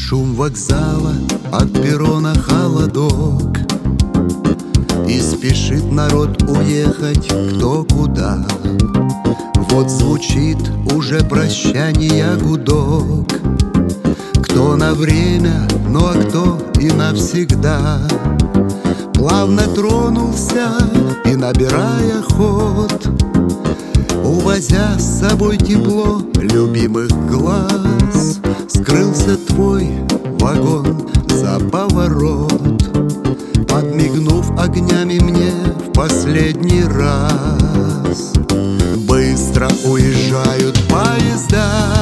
Шум вокзала, от перрона холодок, и спешит народ уехать кто куда. Вот звучит уже прощание гудок. Кто на время, ну а кто и навсегда. Плавно тронулся и, набирая ход, увозя с собой тепло любимых глаз, скрылся твой вагон за поворот, подмигнув огнями мне в последний раз. Быстро уезжают поезда,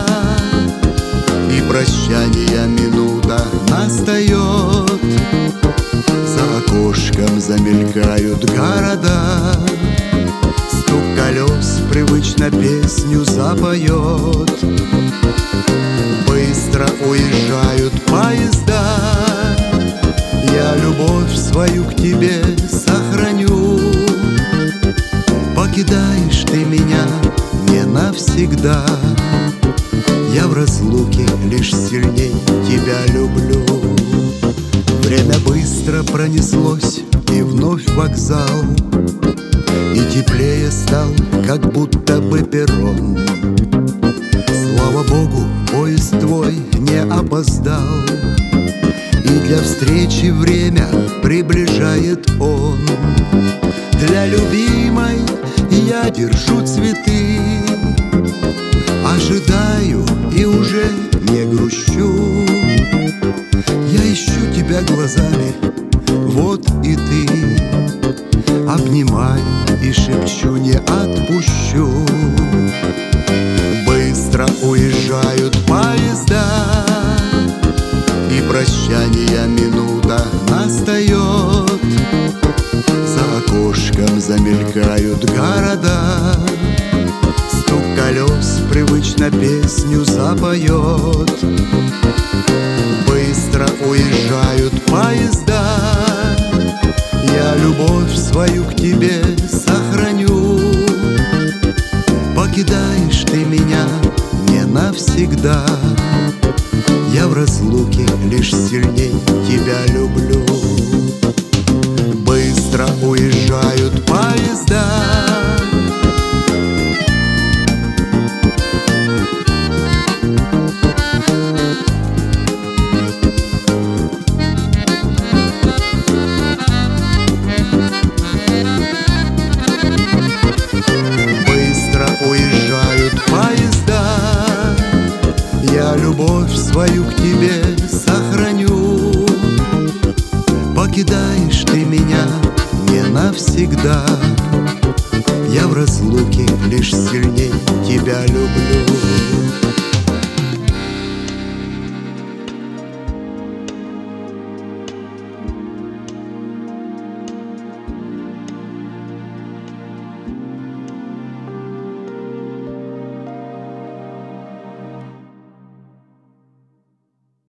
и прощания минута настает. За окошком замелькают города, стук колес привычно песню запоет. Быстро уезжают поезда, я любовь свою к тебе сохраню. Покидаешь ты меня не навсегда, я в разлуке лишь сильней тебя люблю. Время быстро пронеслось, и вновь вокзал, и теплее стал, как будто бы перрон. Слава Богу, поезд твой не опоздал, и для встречи время приближает он. Для любимой я держу цветы, ожидаю и уже не грущу. Я ищу тебя глазами, вот и ты. Обнимаю и шепчу, не отпущу. Быстро уезжают поезда, и прощания минута настает. За окошком замелькают города, стук колес привычно песню запоет. Быстро уезжают поезда, я любовь свою к тебе сохраню. Покидаешь ты меня не навсегда, я в разлуке лишь сильней тебя люблю. Быстро уезжают поезда, я любовь свою к тебе сохраню. Покидаешь ты меня не навсегда, я в разлуке лишь сильней тебя люблю.